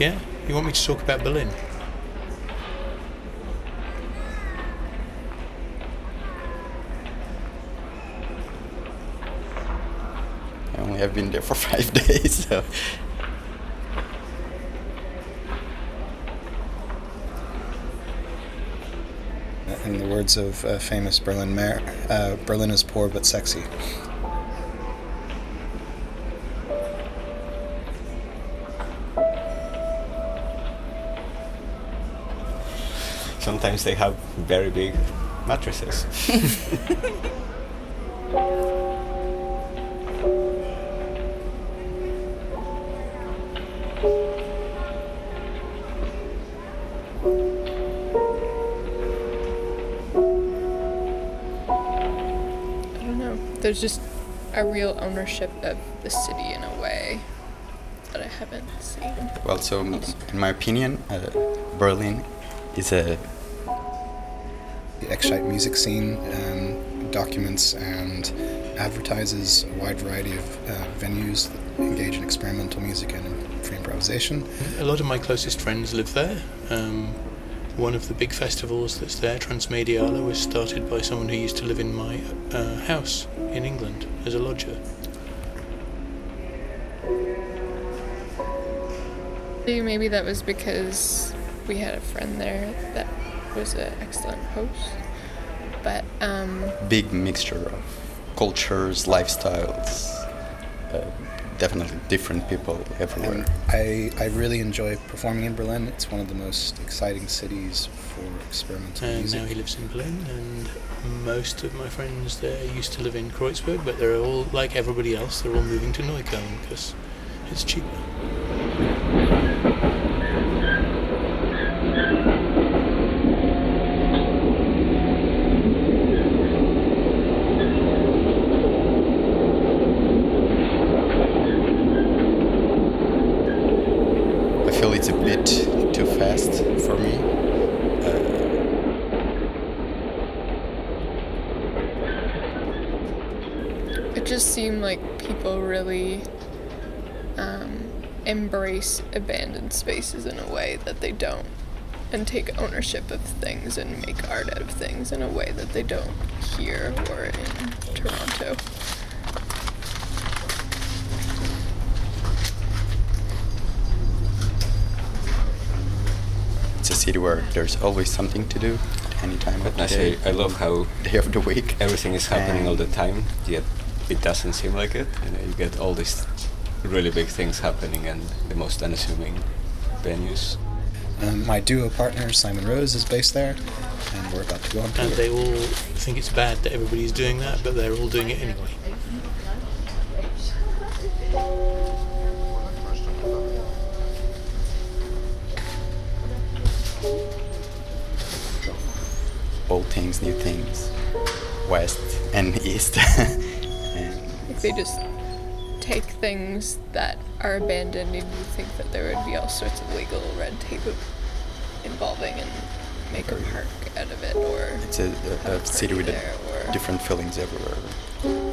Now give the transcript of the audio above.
Yeah? You want me to talk about Berlin? I only have been there for 5 days, so... In the words of a famous Berlin mayor, Berlin is poor but sexy. Sometimes they have very big mattresses. I don't know. There's just a real ownership of the city in a way that I haven't seen. Well, so in my opinion, Berlin is a... The Eckscheit music scene documents and advertises a wide variety of venues that engage in experimental music and free improvisation. A lot of my closest friends live there. One of the big festivals that's there, Transmediale, was started by someone who used to live in my house in England as a lodger. Maybe that was because we had a friend there that was an excellent host. But big mixture of cultures, lifestyles, definitely different people everywhere. I really enjoy performing in Berlin. It's one of the most exciting cities for experimental And music. now he lives in Berlin, and most of my friends there used to live in Kreuzberg, but they're all, like everybody else, they're all moving to Neukölln because it's cheaper. I feel it's a bit too fast for me. it just seemed like people really embrace abandoned spaces in a way that they don't, and take ownership of things and make art out of things in a way that they don't here or in Toronto. It's a city where there's always something to do at any time of the day. I love how day of the week. everything is happening all the time, yet it doesn't seem like it. And you get all these really big things happening and the most unassuming venues. My duo partner, Simon Rose, is based there, and we're about to go on tour. And they all think it's bad that everybody's doing that, but they're all doing it anyway. Old things, new things, west and east. And Like they just take things that are abandoned, and you think that there would be all sorts of legal red tape involving and make a park out of it, or it's a city with there, or different feelings everywhere.